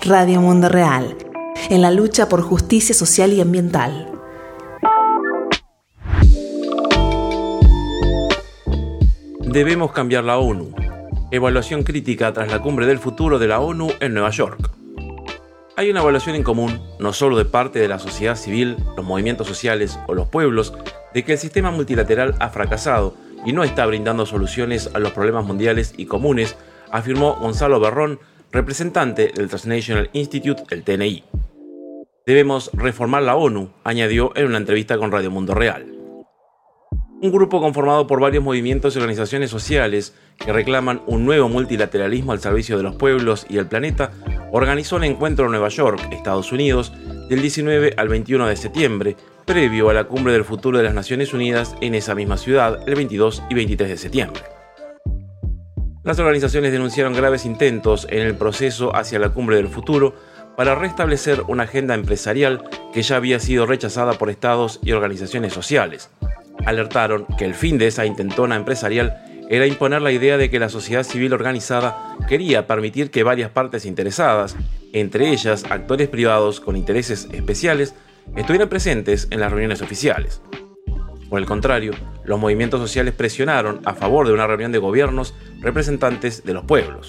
Radio Mundo Real, en la lucha por justicia social y ambiental. Debemos cambiar la ONU. Evaluación crítica tras la cumbre del futuro de la ONU en Nueva York. Hay una evaluación en común, no solo de parte de la sociedad civil, los movimientos sociales o los pueblos, de que el sistema multilateral ha fracasado y no está brindando soluciones a los problemas mundiales y comunes, afirmó Gonzalo Berrón, representante del Transnational Institute, el TNI. Debemos reformar la ONU, añadió en una entrevista con Radio Mundo Real. Un grupo conformado por varios movimientos y organizaciones sociales que reclaman un nuevo multilateralismo al servicio de los pueblos y el planeta organizó un encuentro en Nueva York, Estados Unidos, del 19 al 21 de septiembre, previo a la Cumbre del Futuro de las Naciones Unidas en esa misma ciudad el 22 y 23 de septiembre. Las organizaciones denunciaron graves intentos en el proceso hacia la Cumbre del Futuro para restablecer una agenda empresarial que ya había sido rechazada por estados y organizaciones sociales. Alertaron que el fin de esa intentona empresarial era imponer la idea de que la sociedad civil organizada quería permitir que varias partes interesadas, entre ellas actores privados con intereses especiales, estuvieran presentes en las reuniones oficiales. Por el contrario, los movimientos sociales presionaron a favor de una reunión de gobiernos representantes de los pueblos.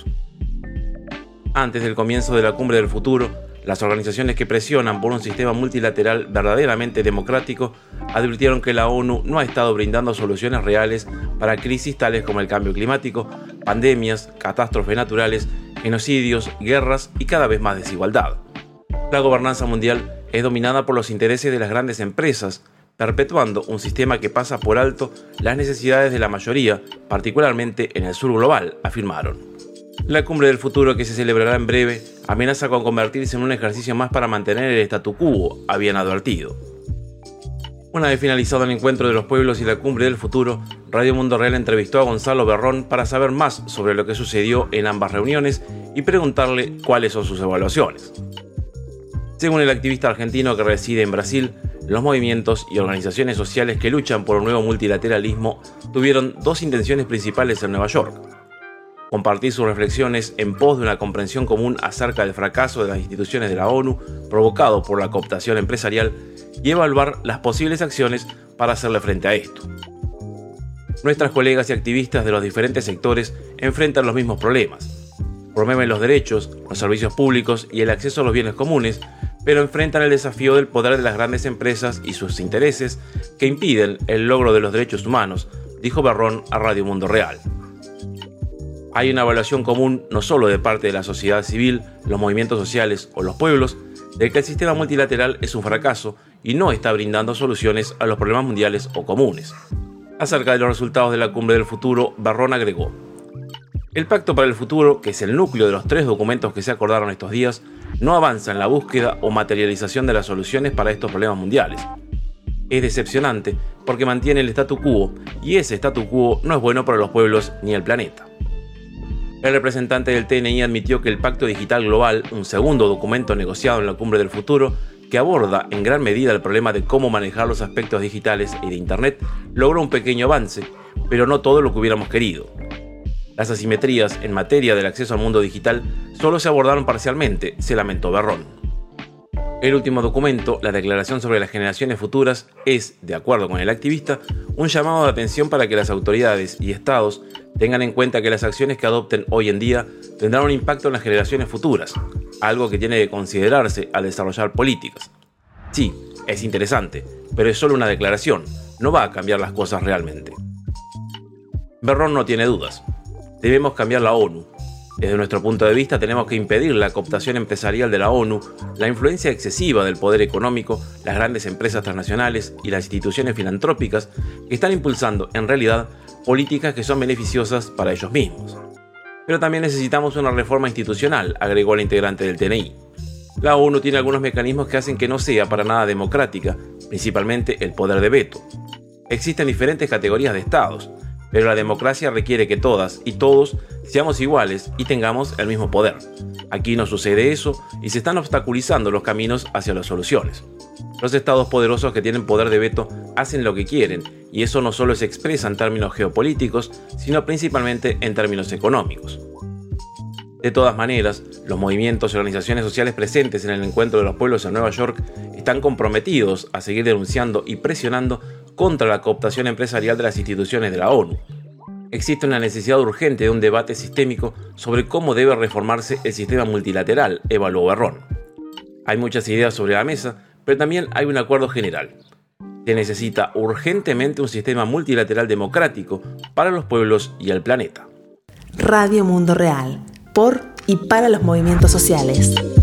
Antes del comienzo de la Cumbre del Futuro, las organizaciones que presionan por un sistema multilateral verdaderamente democrático advirtieron que la ONU no ha estado brindando soluciones reales para crisis tales como el cambio climático, pandemias, catástrofes naturales, genocidios, guerras y cada vez más desigualdad. La gobernanza mundial es dominada por los intereses de las grandes empresas, perpetuando un sistema que pasa por alto las necesidades de la mayoría, particularmente en el sur global, afirmaron. La Cumbre del Futuro, que se celebrará en breve, amenaza con convertirse en un ejercicio más para mantener el statu quo, habían advertido. Una vez finalizado el encuentro de los pueblos y la Cumbre del Futuro, Radio Mundo Real entrevistó a Gonzalo Berrón para saber más sobre lo que sucedió en ambas reuniones y preguntarle cuáles son sus evaluaciones. Según el activista argentino que reside en Brasil, los movimientos y organizaciones sociales que luchan por un nuevo multilateralismo tuvieron dos intenciones principales en Nueva York: compartir sus reflexiones en pos de una comprensión común acerca del fracaso de las instituciones de la ONU provocado por la cooptación empresarial y evaluar las posibles acciones para hacerle frente a esto. Nuestras colegas y activistas de los diferentes sectores enfrentan los mismos problemas. Promueven los derechos, los servicios públicos y el acceso a los bienes comunes, pero enfrentan el desafío del poder de las grandes empresas y sus intereses que impiden el logro de los derechos humanos, dijo Berrón a Radio Mundo Real. Hay una evaluación común no solo de parte de la sociedad civil, los movimientos sociales o los pueblos, de que el sistema multilateral es un fracaso y no está brindando soluciones a los problemas mundiales o comunes. Acerca de los resultados de la Cumbre del Futuro, Berrón agregó: el Pacto para el Futuro, que es el núcleo de los 3 documentos que se acordaron estos días, no avanza en la búsqueda o materialización de las soluciones para estos problemas mundiales. Es decepcionante porque mantiene el statu quo, y ese statu quo no es bueno para los pueblos ni el planeta. El representante del TNI admitió que el Pacto Digital Global, un segundo documento negociado en la Cumbre del Futuro, que aborda en gran medida el problema de cómo manejar los aspectos digitales y de Internet, logró un pequeño avance, pero no todo lo que hubiéramos querido. Las asimetrías en materia del acceso al mundo digital solo se abordaron parcialmente, se lamentó Berrón. El último documento, la Declaración sobre las Generaciones Futuras, es, de acuerdo con el activista, un llamado de atención para que las autoridades y estados tengan en cuenta que las acciones que adopten hoy en día tendrán un impacto en las generaciones futuras, algo que tiene que considerarse al desarrollar políticas. Sí, es interesante, pero es solo una declaración, no va a cambiar las cosas realmente. Berrón no tiene dudas. Debemos cambiar la ONU. Desde nuestro punto de vista tenemos que impedir la cooptación empresarial de la ONU, la influencia excesiva del poder económico, las grandes empresas transnacionales y las instituciones filantrópicas que están impulsando, en realidad, políticas que son beneficiosas para ellos mismos. Pero también necesitamos una reforma institucional, agregó la integrante del TNI. La ONU tiene algunos mecanismos que hacen que no sea para nada democrática, principalmente el poder de veto. Existen diferentes categorías de estados, pero la democracia requiere que todas y todos seamos iguales y tengamos el mismo poder. Aquí no sucede eso y se están obstaculizando los caminos hacia las soluciones. Los estados poderosos que tienen poder de veto hacen lo que quieren, y eso no solo se expresa en términos geopolíticos, sino principalmente en términos económicos. De todas maneras, los movimientos y organizaciones sociales presentes en el Encuentro de los Pueblos en Nueva York están comprometidos a seguir denunciando y presionando contra la cooptación empresarial de las instituciones de la ONU. Existe una necesidad urgente de un debate sistémico sobre cómo debe reformarse el sistema multilateral, evaluó Barrón. Hay muchas ideas sobre la mesa, pero también hay un acuerdo general. Se necesita urgentemente un sistema multilateral democrático para los pueblos y el planeta. Radio Mundo Real, por y para los movimientos sociales.